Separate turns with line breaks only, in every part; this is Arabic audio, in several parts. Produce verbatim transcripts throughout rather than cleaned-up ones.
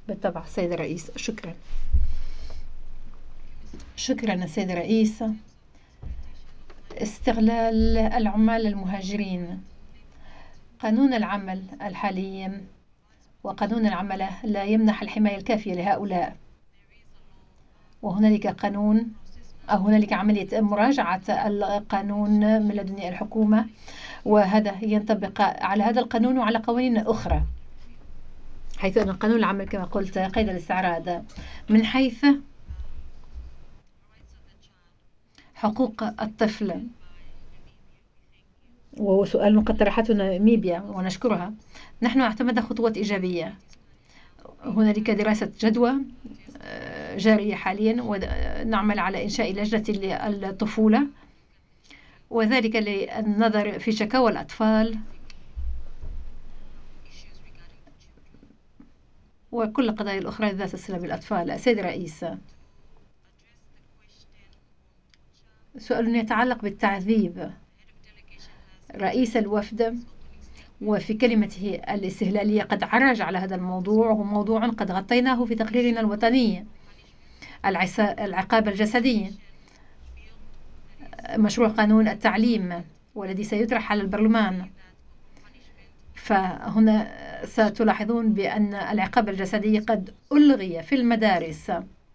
بالطبع سيد الرئيس. شكرا. شكرا سيد الرئيس. استغلال العمال المهاجرين. قانون العمل الحالي وقانون العمل لا يمنح الحماية الكافية لهؤلاء، وهنالك قانون أو هنالك عملية مراجعة القانون من لدن الحكومة، وهذا ينطبق على هذا القانون وعلى قوانين أخرى، حيث أن قانون العمل كما قلت قيد الاستعراض. من حيث حقوق الطفل، وهو سؤال قد طرحته ناميبيا ونشكرها، نحن اعتمدنا خطوات إيجابية. هنالك دراسة جدوى جارية حاليا، ونعمل على إنشاء لجنة للطفولة، وذلك للنظر في شكاوى الأطفال وكل القضايا الأخرى ذات الصلة بالأطفال. سيد الرئيس، سؤال يتعلق بالتعذيب. رئيس الوفد وفي كلمته الاستهلالية قد عرج على هذا الموضوع، وهو موضوع قد غطيناه في تقريرنا الوطني. العقاب الجسدي، مشروع قانون التعليم والذي سيطرح على البرلمان، فهنا ستلاحظون بأن العقاب الجسدي قد ألغي في المدارس،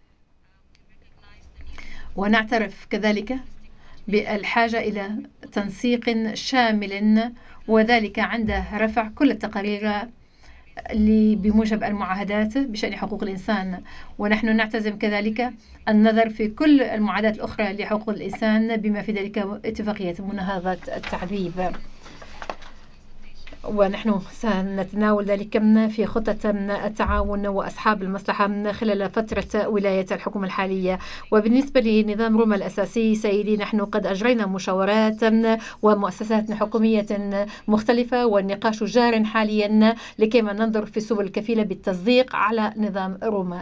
ونعترف كذلك بالحاجة إلى تنسيق شامل، وذلك عند رفع كل التقارير بموجب المعاهدات بشأن حقوق الإنسان. ونحن نعتزم كذلك النظر في كل المعاهدات الأخرى لحقوق الإنسان بما في ذلك اتفاقية مناهضة التعذيب، ونحن سنتناول ذلك في خطة التعاون وأصحاب المصلحة خلال فترة ولاية الحكومة الحالية. وبالنسبة لنظام روما الأساسي سيدي، نحن قد أجرينا مشاورات ومؤسسات حكومية مختلفة، والنقاش جار حاليا لكيما ننظر في سبل الكفيلة بالتصديق على نظام روما